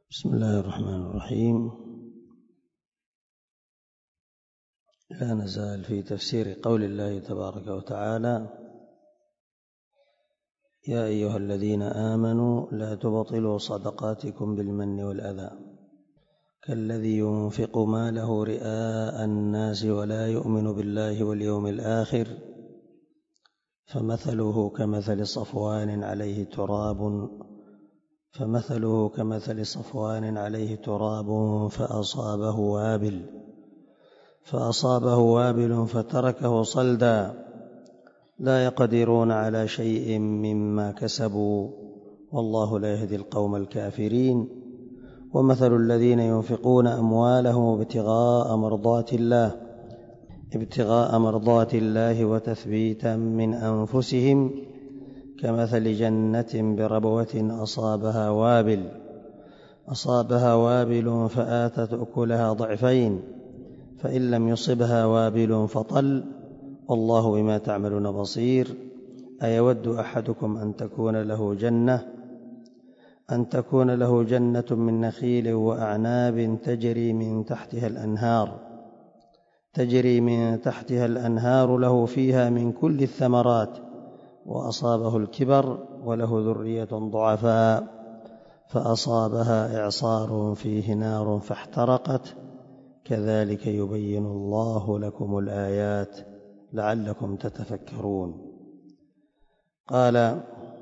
بسم الله الرحمن الرحيم. لا نزال في تفسير قول الله تبارك وتعالى: يا أيها الذين آمنوا لا تبطلوا صدقاتكم بالمن والأذى كالذي ينفق ماله رئاء الناس ولا يؤمن بالله واليوم الآخر فمثله كمثل صفوان عليه تراب فأصابه وابل فتركه صلدا لا يقدرون على شيء مما كسبوا والله لا يهدي القوم الكافرين. ومثل الذين ينفقون أموالهم ابتغاء مرضات الله وتثبيتا من أنفسهم كمثل جنة بربوة أصابها وابل فآتت أكلها ضعفين فإن لم يصبها وابل فطل والله بما تعملون بصير. أيود أحدكم أن تكون له جنة من نخيل وأعناب تجري من تحتها الأنهار له فيها من كل الثمرات وأصابه الكبر وله ذرية ضعفاء فأصابها إعصار فيه نار فاحترقت كذلك يبين الله لكم الآيات لعلكم تتفكرون. قال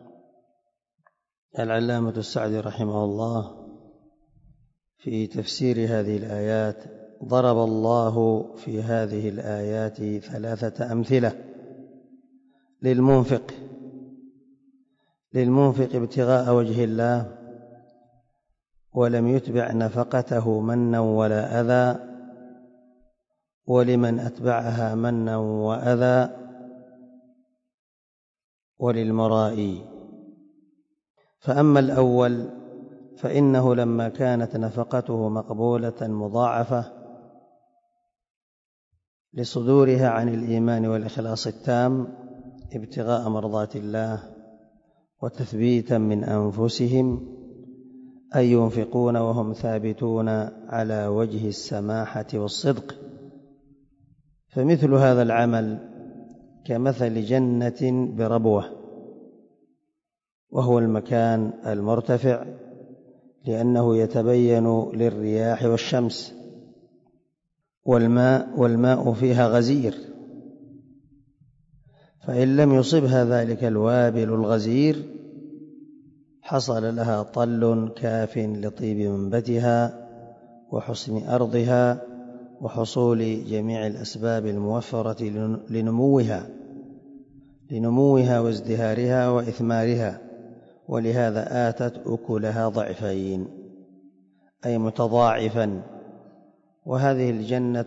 العلامة السعدي رحمه الله في تفسير هذه الآيات: ضرب الله في هذه الآيات 3 أمثلة للمنفق ابتغاء وجه الله ولم يتبع نفقته منا ولا أذى، ولمن أتبعها منا وأذى، وللمرائي. فأما الأول فإنه لما كانت نفقته مقبولة مضاعفة لصدورها عن الإيمان والإخلاص التام ابتغاء مرضات الله وتثبيتا من أنفسهم أي ينفقون وهم ثابتون على وجه السماحة والصدق، فمثل هذا العمل كمثل جنة بربوة، وهو المكان المرتفع لأنه يتبين للرياح والشمس، والماء فيها غزير، فإن لم يصبها ذلك الوابل الغزير حصل لها طل كاف لطيب منبتها وحسن أرضها وحصول جميع الأسباب الموفرة لنموها وازدهارها وإثمارها، ولهذا آتت أكلها ضعفين أي متضاعفا. وهذه الجنة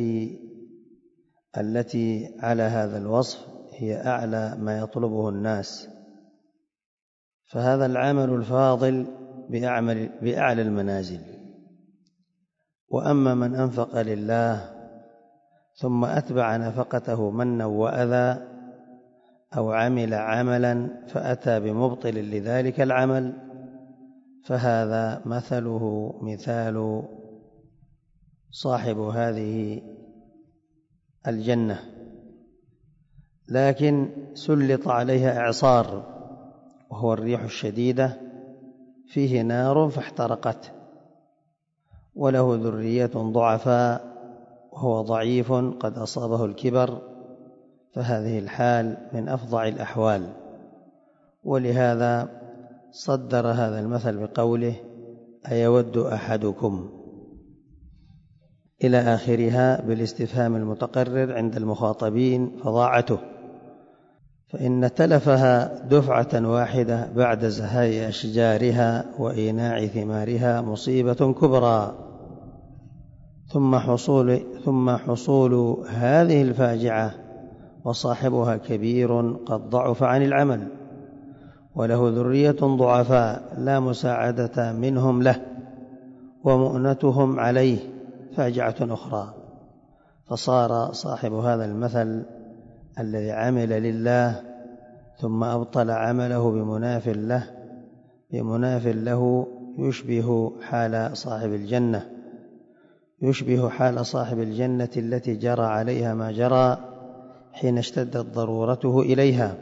التي على هذا الوصف هي أعلى ما يطلبه الناس، فهذا العمل الفاضل بأعلى المنازل. وأما من أنفق لله ثم أتبع نفقته منا وأذى أو عمل عملا فأتى بمبطل لذلك العمل فهذا مثله مثال صاحب هذه الجنة، لكن سلط عليها إعصار وهو الريح الشديدة فيه نار فاحترقت، وله ذرية ضعفاء وهو ضعيف قد أصابه الكبر، فهذه الحال من أفظع الأحوال. ولهذا صدر هذا المثل بقوله: أيود أحدكم إلى آخرها بالاستفهام المتقرر عند المخاطبين فضاعته، فإن تلفها دفعة واحدة بعد زهاء أشجارها وإيناع ثمارها مصيبة كبرى، ثم حصول هذه الفاجعة وصاحبها كبير قد ضعف عن العمل وله ذرية ضعفاء لا مساعدة منهم له ومؤنتهم عليه فاجعة أخرى، فصار صاحب هذا المثل الذي عمل لله ثم أبطل عمله بمناف له يشبه حال صاحب الجنة التي جرى عليها ما جرى حين اشتدت ضرورته إليها.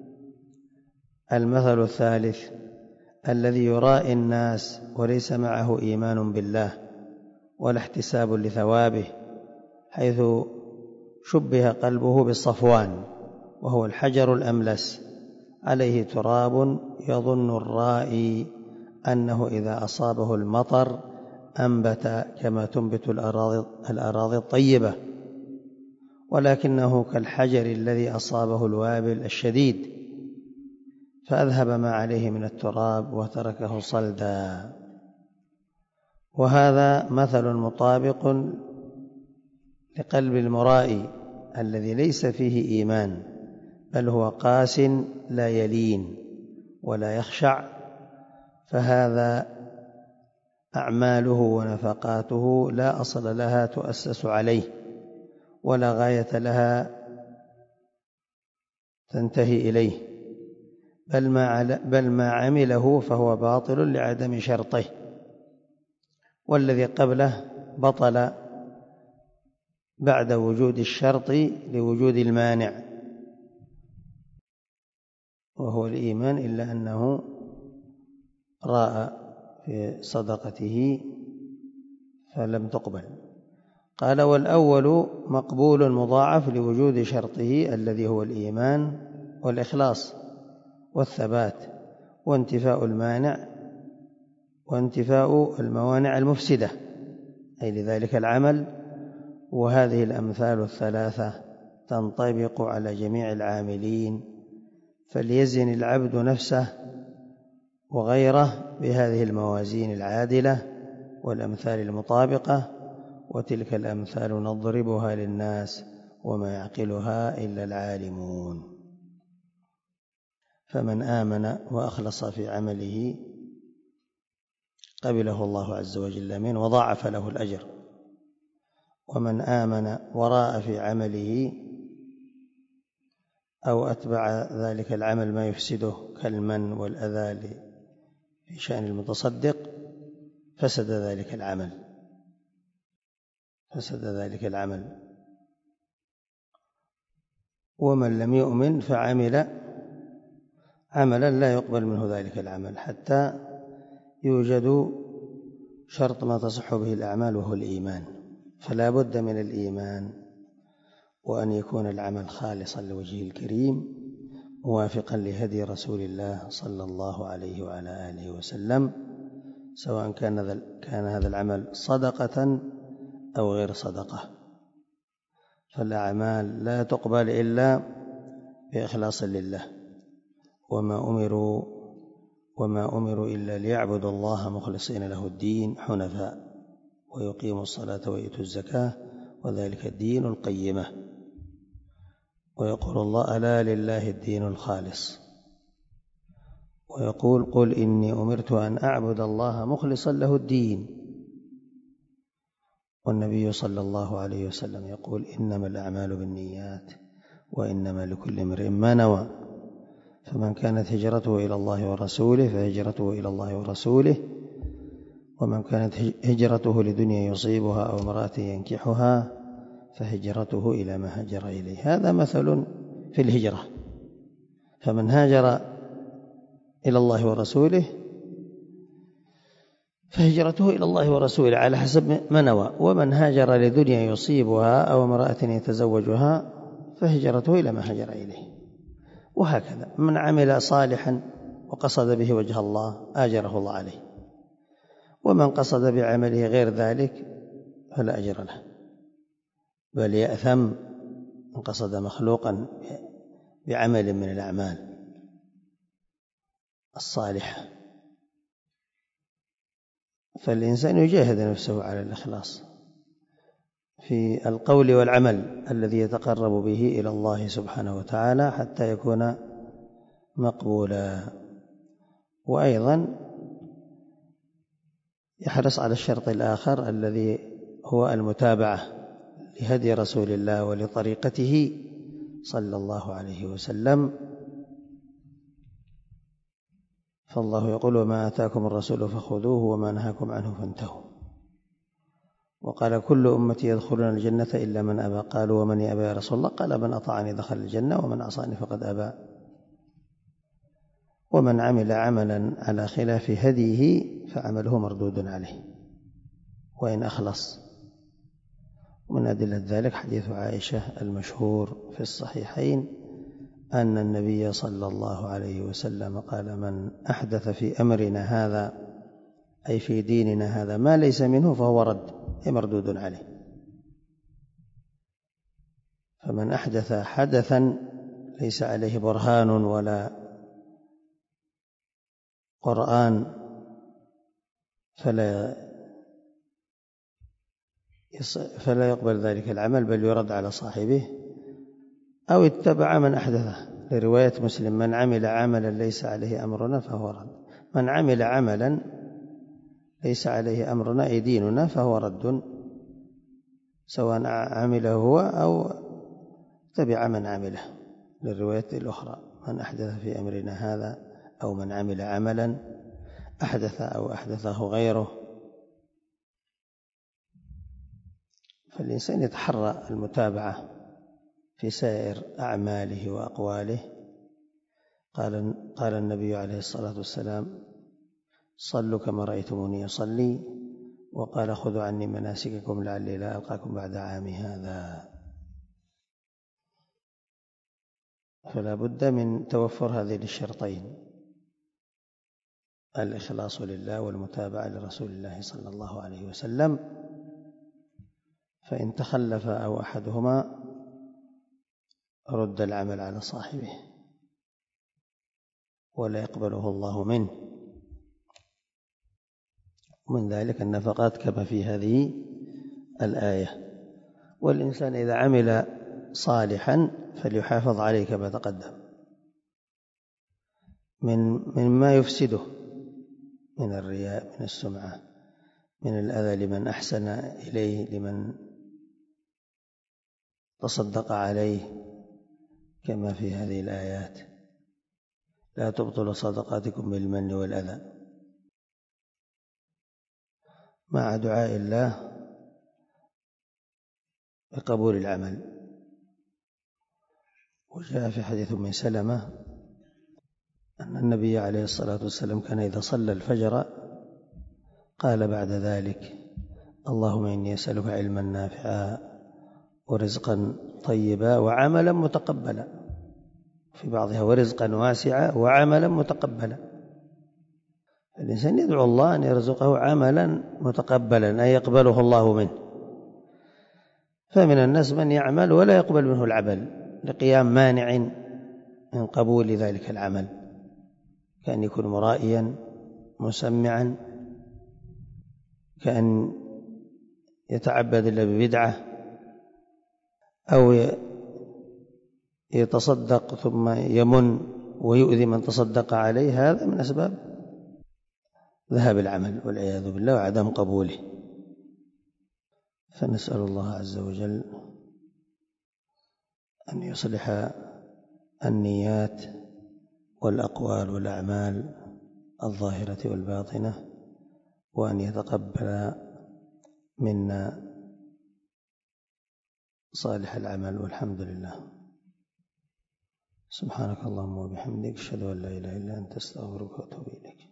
المثل الثالث الذي يرائي الناس وليس معه إيمان بالله ولا احتساب لثوابه، حيث شبه قلبه بالصفوان وهو الحجر الأملس عليه تراب، يظن الرائي أنه إذا أصابه المطر أنبت كما تنبت الأراضي الطيبة، ولكنه كالحجر الذي أصابه الوابل الشديد فأذهب ما عليه من التراب وتركه صلدا. وهذا مثل مطابق لقلب المرائي الذي ليس فيه إيمان، بل هو قاس لا يلين ولا يخشع، فهذا أعماله ونفقاته لا أصل لها تؤسس عليه ولا غاية لها تنتهي إليه، بل ما عمله فهو باطل لعدم شرطه، والذي قبله بطل بعد وجود الشرط لوجود المانع وهو الإيمان، إلا أنه راى في صدقته فلم تقبل. قال: والأول مقبول مضاعف لوجود شرطه الذي هو الإيمان والإخلاص والثبات وانتفاء الموانع المفسدة أي لذلك العمل. وهذه الأمثال الثلاثة تنطبق على جميع العاملين، فليزن العبد نفسه وغيره بهذه الموازين العادلة والأمثال المطابقة، وتلك الأمثال نضربها للناس وما يعقلها إلا العالمون. فمن آمن وأخلص في عمله قبله الله عز وجل منه وضاعف له الأجر، ومن آمن وراء في عمله أو أتبع ذلك العمل ما يفسده كالمن والأذى في شأن المتصدق فسد ذلك العمل. ومن لم يؤمن فعمل عملا لا يقبل منه ذلك العمل حتى يوجد شرط ما تصح به الأعمال وهو الإيمان، فلا بد من الإيمان، وأن يكون العمل خالصا لوجهه الكريم موافقا لهدي رسول الله صلى الله عليه وعلى آله وسلم، سواء كان هذا العمل صدقة أو غير صدقة. فالأعمال لا تقبل إلا بإخلاص لله، وما أمروا إلا ليعبدوا الله مخلصين له الدين حنفاء ويقيموا الصلاة ويؤتوا الزكاة وذلك الدين القيمة. ويقول الله: ألا لله الدين الخالص. ويقول: قل إني أمرت أن أعبد الله مخلصا له الدين. والنبي صلى الله عليه وسلم يقول: إنما الأعمال بالنيات وإنما لكل امرئ ما نوى، فمن كانت هجرته إلى الله ورسوله فهجرته إلى الله ورسوله، ومن كانت هجرته لدنيا يصيبها أو امرأة ينكحها فهجرته إلى ما هاجر إليه. هذا مثل في الهجرة، فمن هاجر إلى الله ورسوله فهجرته إلى الله ورسوله على حسب ما نوى، ومن هاجر لدنيا يصيبها أو امرأة يتزوجها فهجرته إلى ما هاجر إليه. وهكذا من عمل صالحا وقصد به وجه الله آجره الله عليه، ومن قصد بعمله غير ذلك فلا أجر له، بل يأثم من قصد مخلوقا بعمل من الأعمال الصالحة. فالإنسان يجاهد نفسه على الإخلاص في القول والعمل الذي يتقرب به إلى الله سبحانه وتعالى حتى يكون مقبولا، وأيضا يحرص على الشرط الآخر الذي هو المتابعة لهدي رسول الله ولطريقته صلى الله عليه وسلم، فالله يقول وما آتاكم الرسول فخذوه وما نهاكم عنه فانتهوا. وقال كل أمتي يدخلون الجنة إلا من أبى. قالوا ومن يأبى يا رسول الله؟ قال من أطاعني دخل الجنة ومن عصاني فقد أبى. ومن عمل عملا على خلاف هديه فعمله مردود عليه وإن أخلص. ومن أدلة ذلك حديث عائشة المشهور في الصحيحين أن النبي صلى الله عليه وسلم قال من أحدث في أمرنا هذا أي في ديننا هذا ما ليس منه فهو رد أي مردود عليه. فمن أحدث حدثا ليس عليه برهان ولا قرآن فلا يقبل ذلك العمل بل يرد على صاحبه. أو اتبع من أحدثه، لرواية مسلم من عمل عملا ليس عليه أمرنا فهو رد. من عمل عملا ليس عليه أمرنا أي ديننا فهو رد، سواء عمله هو أو تبع من عمله، للرواية الأخرى من أحدث في أمرنا هذا أو من عمل عملا أحدث أو أحدثه غيره. فالإنسان يتحرى المتابعة في سائر أعماله وأقواله. قال النبي عليه الصلاة والسلام صلوا كما رأيتموني أصلي، وقال خذوا عني مناسككم لعلي لا ألقاكم بعد عامي هذا. فلا بد من توفر هذين الشرطين: الإخلاص لله والمتابعة لرسول الله صلى الله عليه وسلم. فإن تخلف أو أحدهما رد العمل على صاحبه ولا يقبله الله منه. من ذلك النفقات كما في هذه الآية. والإنسان إذا عمل صالحا فليحافظ عليه كما تقدم مما يفسده من الرياء، من السمعة، من الأذى لمن أحسن إليه، لمن تصدق عليه، كما في هذه الآيات: لا تبطلوا صدقاتكم بالمن والأذى، مع دعاء الله بقبول العمل. وجاء في حديث أم سلمة أن النبي عليه الصلاة والسلام كان إذا صلى الفجر قال بعد ذلك: اللهم إني أسألك علما نافعا ورزقا طيبا وعملا متقبلا، في بعضها ورزقا واسعا وعملا متقبلا. الإنسان يدعو الله أن يرزقه عملا متقبلا أن يقبله الله منه. فمن الناس من يعمل ولا يقبل منه العمل لقيام مانع من قبول ذلك العمل، كأن يكون مرائيا مسمعا، كأن يتعبد إلا ببدعة، أو يتصدق ثم يمن ويؤذي من تصدق عليه. هذا من أسباب ذهاب العمل والعياذ بالله وعدم قبوله. فنسأل الله عز وجل أن يصلح النيات والأقوال والأعمال الظاهرة والباطنة، وأن يتقبل منا صالح العمل، والحمد لله. سبحانك اللهم وبحمدك، أشهد أن لا إله إلا أنت، أستغفرك وأتوب إليك.